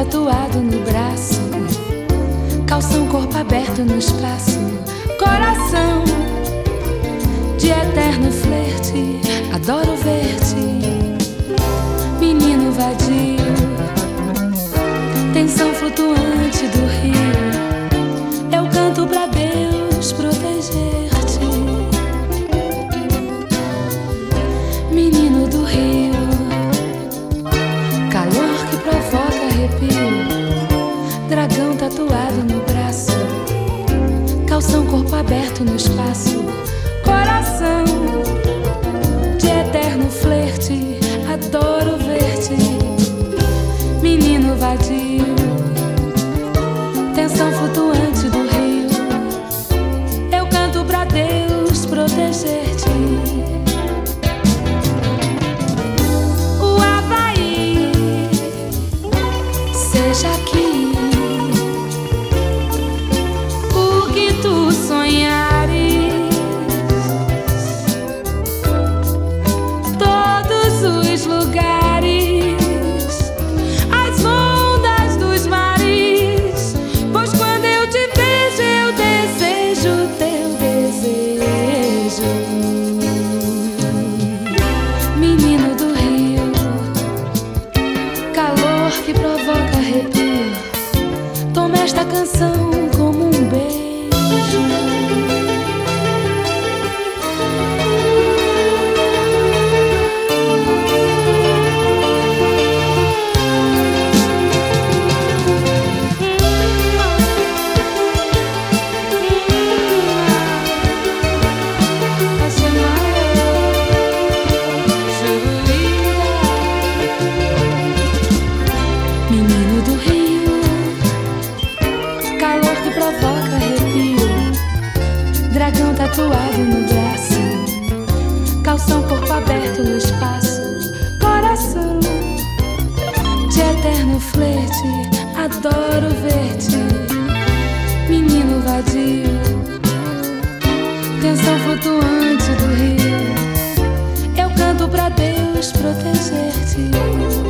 tatuado no braço, calção, corpo aberto no espaço, coração de eterno flerte, adoro ver-te, menino vadio, tensão flutuante do rio, eu canto pra Deus proteger-te, menino do rio, calor que provoca arrepio, dragão tatuado no braço, calção, corpo aberto no espaço, coração de eterno flerte, adoro ver-te, menino vadio, tensão flutuante do rio, eu canto pra Deus proteger-te. O Havaí, seja aqui o que tu sonhares, todos os lugares, as ondas dos mares, pois quando eu te vejo eu desejo teu desejo, menino do rio, calor que provoca arrepio, toma esta canção como um beijo. Menino do rio, calor que provoca arrepio, dragão tatuado no braço, calção, corpo aberto no espaço, coração de eterno flerte, adoro ver-te, menino vadio, tensão flutuante do rio, eu canto pra Deus proteger-te.